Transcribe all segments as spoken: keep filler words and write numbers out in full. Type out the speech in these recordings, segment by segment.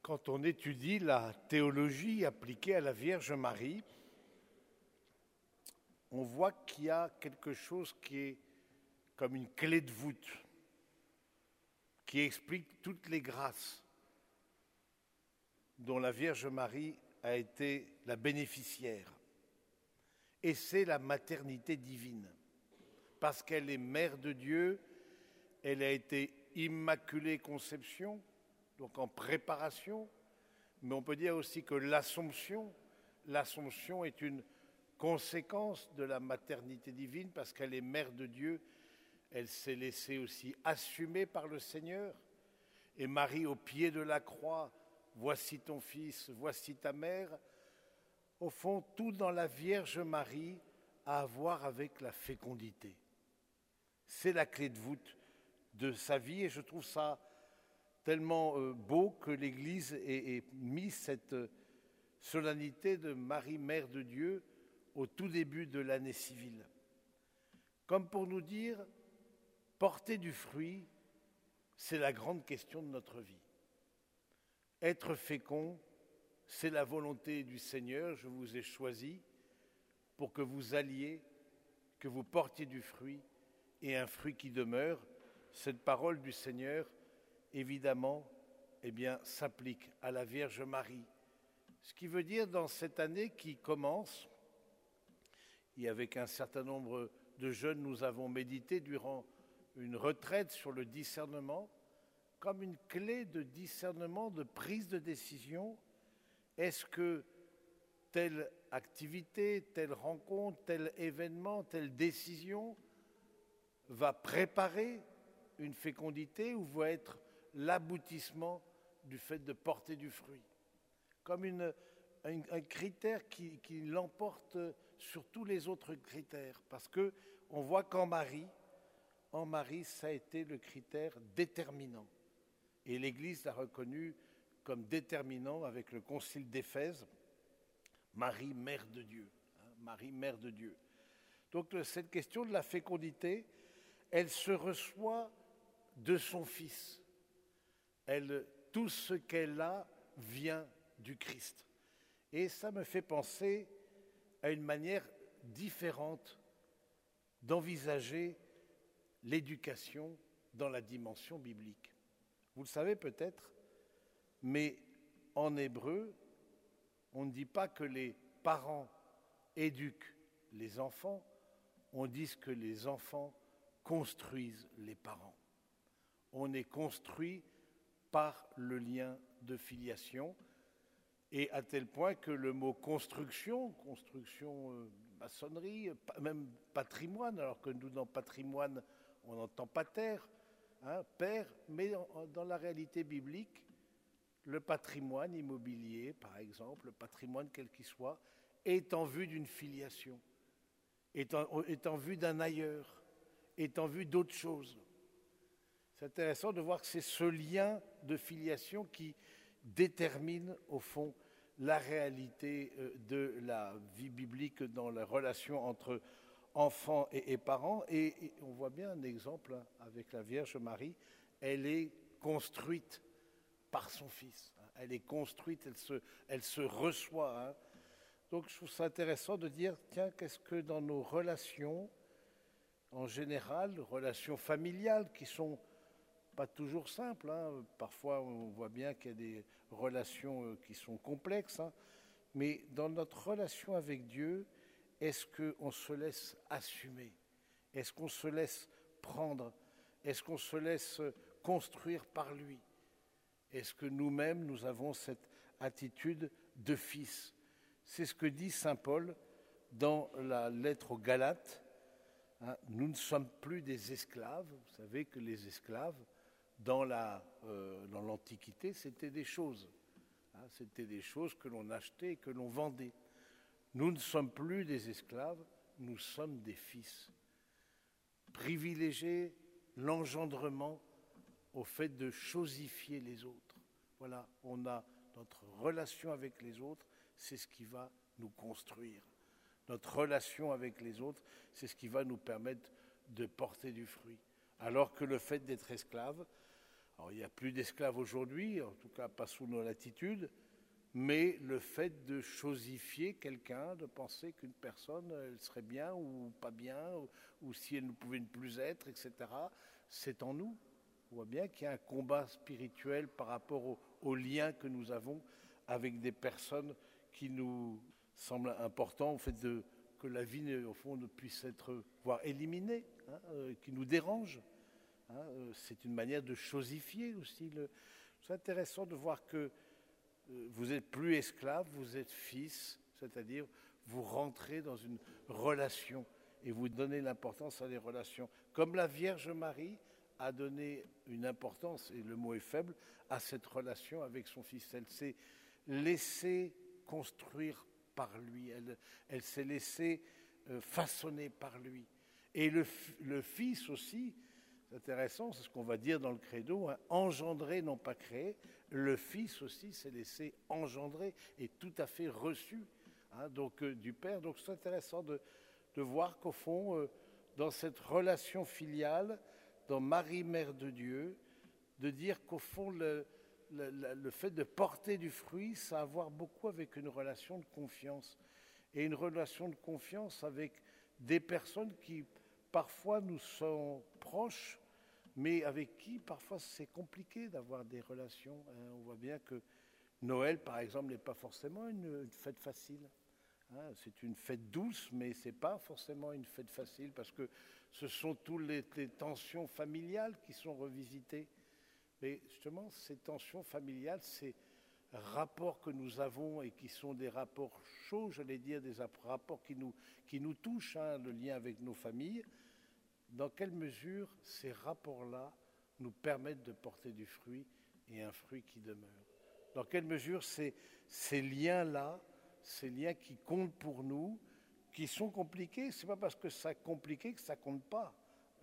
Quand on étudie la théologie appliquée à la Vierge Marie, on voit qu'il y a quelque chose qui est comme une clé de voûte, qui explique toutes les grâces dont la Vierge Marie a été la bénéficiaire. Et c'est la maternité divine. Parce qu'elle est mère de Dieu, elle a été immaculée conception, donc en préparation, mais on peut dire aussi que l'Assomption, l'Assomption est une conséquence de la maternité divine parce qu'elle est mère de Dieu, elle s'est laissée aussi assumer par le Seigneur. Et Marie, au pied de la croix, voici ton fils, voici ta mère. Au fond, tout dans la Vierge Marie a à voir avec la fécondité. C'est la clé de voûte de sa vie et je trouve ça tellement beau que l'Église ait, ait mis cette solennité de Marie, Mère de Dieu, au tout début de l'année civile. Comme pour nous dire, porter du fruit, c'est la grande question de notre vie. Être fécond, c'est la volonté du Seigneur, je vous ai choisi pour que vous alliez, que vous portiez du fruit et un fruit qui demeure. Cette parole du Seigneur, évidemment, eh bien, s'applique à la Vierge Marie. Ce qui veut dire, dans cette année qui commence, et avec un certain nombre de jeunes, nous avons médité durant une retraite sur le discernement, comme une clé de discernement, de prise de décision. Est-ce que telle activité, telle rencontre, tel événement, telle décision va préparer une fécondité ou va être l'aboutissement du fait de porter du fruit, comme une, un, un critère qui, qui l'emporte sur tous les autres critères, parce que on voit qu'en Marie, en Marie, ça a été le critère déterminant, et l'Église l'a reconnu comme déterminant avec le Concile d'Éphèse, Marie, Mère de Dieu, hein, Marie, Mère de Dieu. Donc cette question de la fécondité, elle se reçoit de son Fils. Elle, tout ce qu'elle a vient du Christ. Et ça me fait penser à une manière différente d'envisager l'éducation dans la dimension biblique. Vous le savez peut-être, mais en hébreu, on ne dit pas que les parents éduquent les enfants, on dit que les enfants construisent les parents. On est construit par le lien de filiation, et à tel point que le mot construction, construction, euh, maçonnerie, même patrimoine, alors que nous dans patrimoine, on n'entend pas terre, hein, père, mais dans la réalité biblique, le patrimoine immobilier, par exemple, le patrimoine quel qu'il soit, est en vue d'une filiation, est en, est en vue d'un ailleurs, est en vue d'autre chose. C'est intéressant de voir que c'est ce lien de filiation qui détermine, au fond, la réalité de la vie biblique dans la relation entre enfants et, et parents. Et, et on voit bien un exemple avec la Vierge Marie, elle est construite par son Fils. Elle est construite, elle se, elle se reçoit. Hein. Donc je trouve ça intéressant de dire, tiens, qu'est-ce que dans nos relations, en général, relations familiales qui sont pas toujours simples, hein. Parfois on voit bien qu'il y a des relations qui sont complexes, hein. Mais dans notre relation avec Dieu, est-ce qu'on se laisse assumer? Est-ce qu'on se laisse prendre? Est-ce qu'on se laisse construire par lui? Est-ce que nous-mêmes, nous avons cette attitude de fils? C'est ce que dit saint Paul dans la lettre aux Galates. Hein, nous ne sommes plus des esclaves. Vous savez que les esclaves, dans, la, euh, dans l'Antiquité, c'était des choses. Hein, c'était des choses que l'on achetait et que l'on vendait. Nous ne sommes plus des esclaves, nous sommes des fils. Privilégier l'engendrement au fait de chosifier les autres. Voilà, on a notre relation avec les autres, c'est ce qui va nous construire. Notre relation avec les autres, c'est ce qui va nous permettre de porter du fruit. Alors que le fait d'être esclave, Alors, il n'y a plus d'esclaves aujourd'hui, en tout cas pas sous nos latitudes, mais le fait de chosifier quelqu'un, de penser qu'une personne, elle serait bien ou pas bien, ou, ou si elle ne pouvait ne plus être, et cetera, c'est en nous. On voit bien qu'il y a un combat spirituel par rapport au, au lien que nous avons avec des personnes qui nous semblent importantes, au fait de, que la vie, au fond, ne puisse être, voire éliminée, hein, euh, qui nous dérange. Hein, euh, c'est une manière de chosifier aussi. Le... C'est intéressant de voir que euh, vous n'êtes plus esclave, vous êtes fils, c'est-à-dire vous rentrez dans une relation et vous donnez l'importance à des relations. Comme la Vierge Marie a donné une importance, et le mot est faible, à cette relation avec son fils. Elle s'est laissée construire par lui, elle, elle s'est laissée euh, façonner par lui. Et le, le fils aussi, c'est intéressant, c'est ce qu'on va dire dans le credo, hein, engendré, non pas créé, le fils aussi s'est laissé engendrer et tout à fait reçu, hein, donc, euh, du Père. Donc c'est intéressant de, de voir qu'au fond, euh, dans cette relation filiale, dans Marie, Mère de Dieu, de dire qu'au fond, le, le, le fait de porter du fruit, ça a à voir beaucoup avec une relation de confiance. Et une relation de confiance avec des personnes qui, parfois, nous sont proches, mais avec qui, parfois, c'est compliqué d'avoir des relations. On voit bien que Noël, par exemple, n'est pas forcément une, une fête facile. C'est une fête douce, mais ce n'est pas forcément une fête facile parce que ce sont toutes les, les tensions familiales qui sont revisitées. Mais justement, ces tensions familiales, ces rapports que nous avons et qui sont des rapports chauds, j'allais dire, des rapports qui nous, qui nous touchent, hein, le lien avec nos familles, dans quelle mesure ces rapports-là nous permettent de porter du fruit et un fruit qui demeure? Dans quelle mesure ces, ces liens-là, ces liens qui comptent pour nous, qui sont compliqués, ce n'est pas parce que c'est compliqué que ça ne compte pas.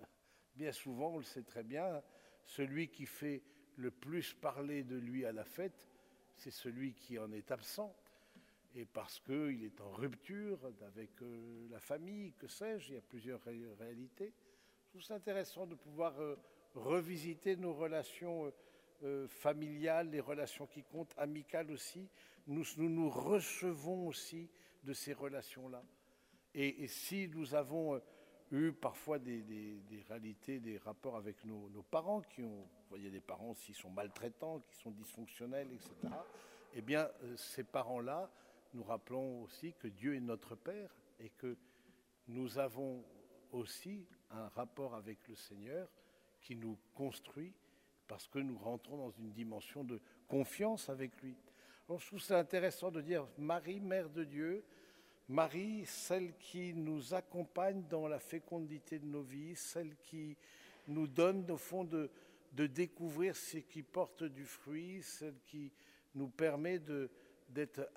Bien souvent, on le sait très bien, celui qui fait le plus parler de lui à la fête, c'est celui qui en est absent. Et parce qu'il est en rupture avec euh, la famille, que sais-je, il y a plusieurs ré- réalités. Je trouve ça intéressant de pouvoir euh, revisiter nos relations euh, euh, familiales, les relations qui comptent, amicales aussi. Nous, nous nous recevons aussi de ces relations-là. Et, et si nous avons euh, eu parfois des, des, des réalités, des rapports avec nos, nos parents, qui ont, vous voyez, des parents qui sont maltraitants, qui sont dysfonctionnels, et cetera, eh bien, euh, ces parents-là, nous rappelons aussi que Dieu est notre Père et que nous avons aussi un rapport avec le Seigneur qui nous construit parce que nous rentrons dans une dimension de confiance avec lui. Alors, je trouve ça intéressant de dire Marie, Mère de Dieu, Marie, celle qui nous accompagne dans la fécondité de nos vies, celle qui nous donne au fond de, de découvrir ce qui porte du fruit, celle qui nous permet de, d'être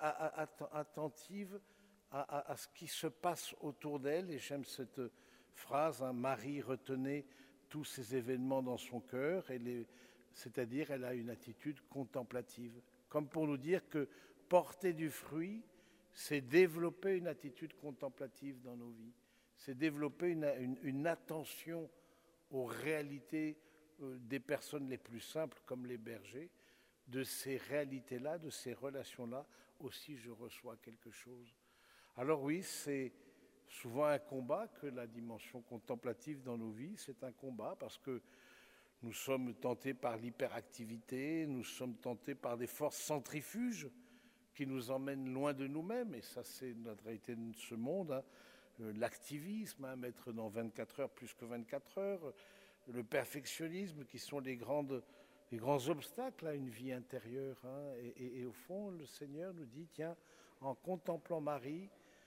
attentive à, à, à ce qui se passe autour d'elle. Et j'aime cette phrase, hein, Marie retenait tous ces événements dans son cœur, c'est-à-dire elle a une attitude contemplative, comme pour nous dire que porter du fruit, c'est développer une attitude contemplative dans nos vies, c'est développer une, une, une attention aux réalités euh, des personnes les plus simples, comme les bergers. De ces réalités-là, de ces relations-là, aussi je reçois quelque chose. Alors oui, c'est souvent un combat que la dimension contemplative dans nos vies, c'est un combat parce que nous sommes tentés par l'hyperactivité, nous sommes tentés par des forces centrifuges qui nous emmènent loin de nous-mêmes, et ça c'est notre réalité de ce monde, hein. L'activisme, hein, mettre dans vingt-quatre heures plus que vingt-quatre heures, le perfectionnisme qui sont les, grandes, les grands obstacles à une vie intérieure, hein. et, et, et au fond, le Seigneur nous dit, tiens, en contemplant Marie,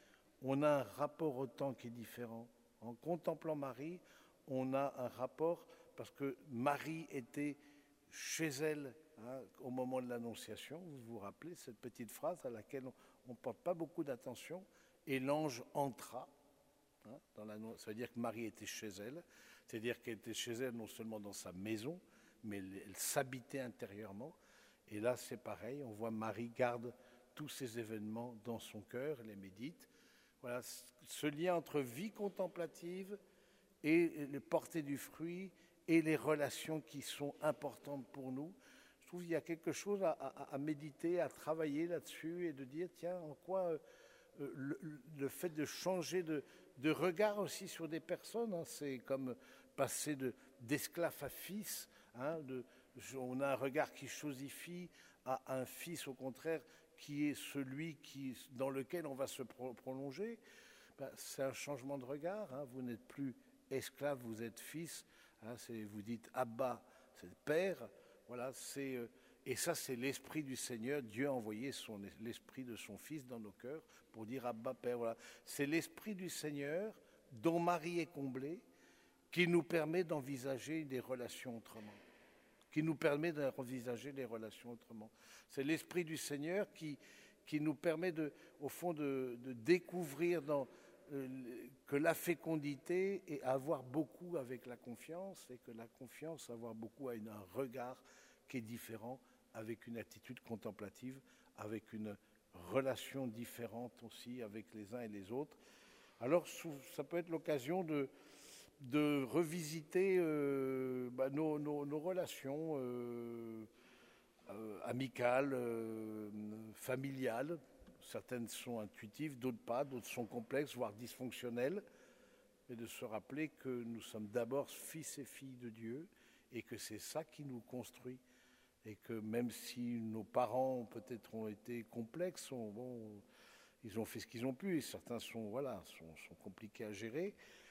on a un rapport au temps qui est différent. En contemplant Marie, on a un rapport, parce que Marie était chez elle, hein, au moment de l'Annonciation, vous vous rappelez cette petite phrase à laquelle on ne porte pas beaucoup d'attention, et l'ange entra. Hein, dans la, ça veut dire que Marie était chez elle, c'est-à-dire qu'elle était chez elle non seulement dans sa maison, mais elle, elle s'habitait intérieurement. Et là, c'est pareil, on voit Marie garde tous ces événements dans son cœur, elle les médite. Voilà, ce lien entre vie contemplative et le porter du fruit et les relations qui sont importantes pour nous. Je trouve qu'il y a quelque chose à, à, à méditer, à travailler là-dessus et de dire, tiens, en quoi euh, le, le fait de changer de, de regard aussi sur des personnes, hein, c'est comme passer de, d'esclave à fils, hein, de, on a un regard qui chosifie à un fils, au contraire, qui est celui qui, dans lequel on va se pro- prolonger. Ben, c'est un changement de regard, hein, vous n'êtes plus esclave, vous êtes fils, hein, c'est, vous dites Abba, c'est père. Voilà, c'est, euh, et ça, c'est l'Esprit du Seigneur. Dieu a envoyé son, l'Esprit de son Fils dans nos cœurs pour dire Abba, Père. Voilà. C'est l'Esprit du Seigneur dont Marie est comblée qui nous permet d'envisager des relations autrement. Qui nous permet d'envisager les relations autrement. C'est l'Esprit du Seigneur qui, qui nous permet, de, au fond, de, de découvrir dans, euh, que la fécondité est avoir beaucoup avec la confiance et que la confiance, avoir beaucoup, a une, un regard qui est différent, avec une attitude contemplative, avec une relation différente aussi avec les uns et les autres. Alors, ça peut être l'occasion de, de revisiter euh, bah, nos, nos, nos relations euh, euh, amicales, euh, familiales. Certaines sont intuitives, d'autres pas, d'autres sont complexes, voire dysfonctionnelles. Mais de se rappeler que nous sommes d'abord fils et filles de Dieu et que c'est ça qui nous construit. Et que même si nos parents peut-être ont été complexes, ont, bon, ils ont fait ce qu'ils ont pu et certains sont, voilà, sont, sont compliqués à gérer.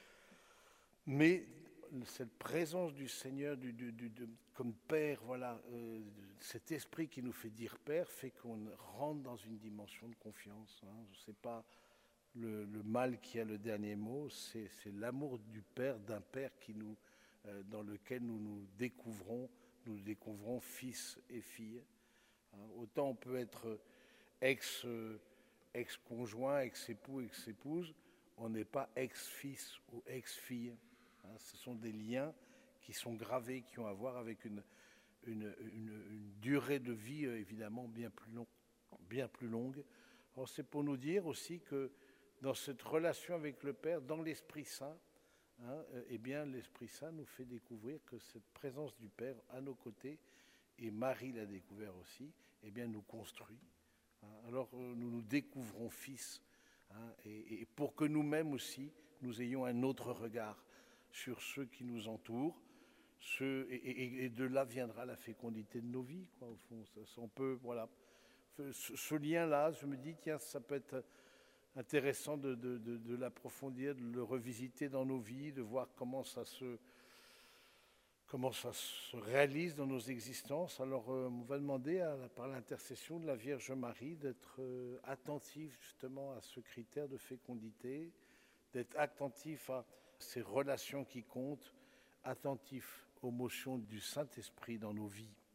Mais cette présence du Seigneur du, du, du, de, comme Père, voilà, euh, cet esprit qui nous fait dire Père, fait qu'on rentre dans une dimension de confiance. Hein. Ce n'est pas le, le mal qui a le dernier mot, c'est, c'est l'amour du Père, d'un Père qui nous, euh, dans lequel nous nous découvrons, nous découvrons fils et filles. Hein. Autant on peut être ex, euh, ex-conjoint, ex-époux, ex-épouse, on n'est pas ex-fils ou ex-fille. Hein, ce sont des liens qui sont gravés, qui ont à voir avec une, une, une, une durée de vie euh, évidemment bien plus, long, bien plus longue. Alors c'est pour nous dire aussi que dans cette relation avec le Père, dans l'Esprit Saint, hein, euh, eh bien l'Esprit Saint nous fait découvrir que cette présence du Père à nos côtés, et Marie l'a découvert aussi, eh bien nous construit. Hein, alors euh, nous nous découvrons fils, hein, et, et pour que nous-mêmes aussi, nous ayons un autre regard sur ceux qui nous entourent, ceux, et, et, et de là viendra la fécondité de nos vies, quoi, au fond. Ça, ça, on peut, voilà. Ce, ce lien-là, je me dis, tiens, ça peut être intéressant de, de, de, de l'approfondir, de le revisiter dans nos vies, de voir comment ça se, comment ça se réalise dans nos existences. Alors, euh, on va demander, à, par l'intercession de la Vierge Marie, d'être euh, attentif justement à ce critère de fécondité, d'être attentif à ces relations qui comptent, attentifs aux motions du Saint-Esprit dans nos vies.